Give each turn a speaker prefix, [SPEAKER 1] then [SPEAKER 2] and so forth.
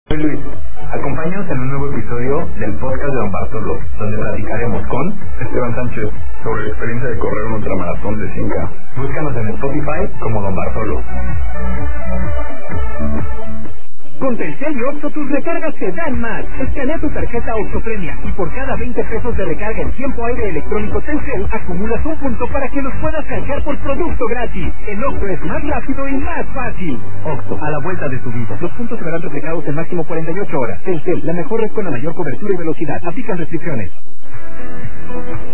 [SPEAKER 1] Soy Luis. Acompáñanos en un nuevo episodio del podcast de Don Bartolo, donde platicaremos con
[SPEAKER 2] Esteban Sánchez sobre la experiencia de correr un ultramaratón de 5K.
[SPEAKER 1] Búscanos en Spotify como Don Bartolo.
[SPEAKER 3] Con Telcel y Oxxo tus recargas te dan más. Escanea tu tarjeta Oxxo Premia y por cada 20 pesos de recarga en tiempo aire electrónico Telcel acumulas un punto para que los puedas canjear por producto gratis. El Oxxo es más rápido y más fácil. Oxxo, a la vuelta de tu vida. Los puntos serán replicados en máximo 48 horas. Telcel, la mejor red con la mayor cobertura y velocidad. Aplican restricciones.